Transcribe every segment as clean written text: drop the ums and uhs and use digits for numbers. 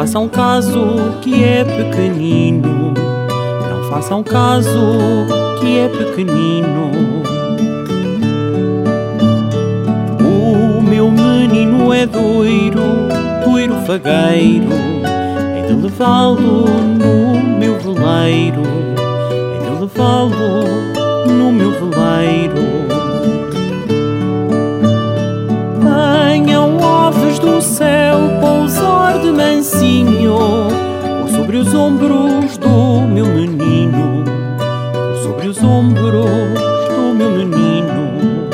façam caso que é pequenino, não façam caso que é pequenino. O meu menino é doiro, doiro fagueiro, hei de levá-lo no meu veleiro, hei de levá-lo no meu veleiro. Venham aves do céu pousar de mansinho por sobre os ombros do meu menino, por sobre os ombros do meu menino.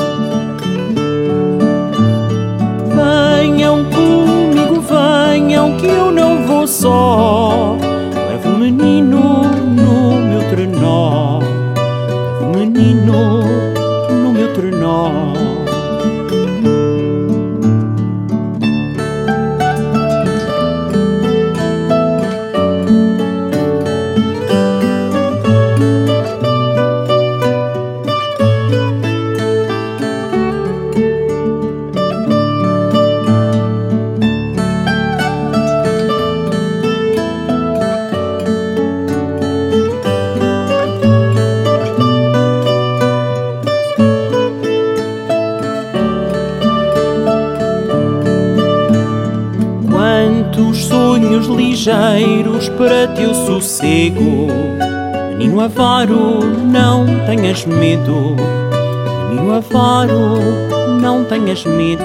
Venham comigo, venham que eu não vou só, levo o menino no meu trenó, levo o menino no meu trenó. Quantos sonhos ligeiros para teu sossego, menino avaro, não tenhas medo, menino avaro, não tenhas medo.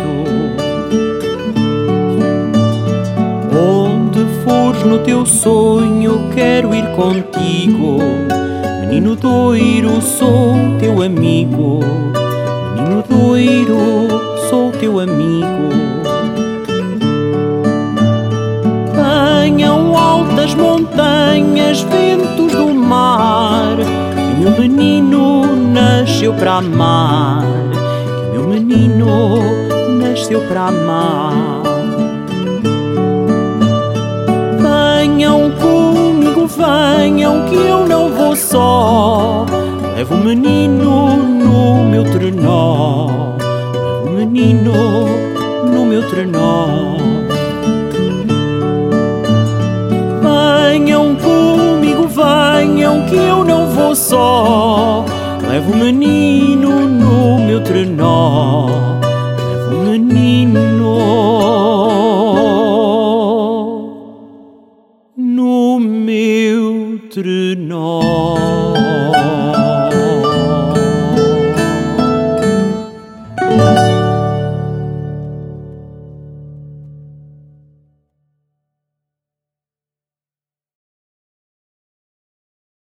Onde fores no teu sonho, quero ir contigo, menino doiro, sou teu amigo, menino doiro, sou teu amigo. Venham altas montanhas, ventos do mar, que o meu menino nasceu para amar, que o meu menino nasceu para amar. Venham comigo, venham que eu não vou só, levo o menino no meu trenó, levo o menino no meu trenó.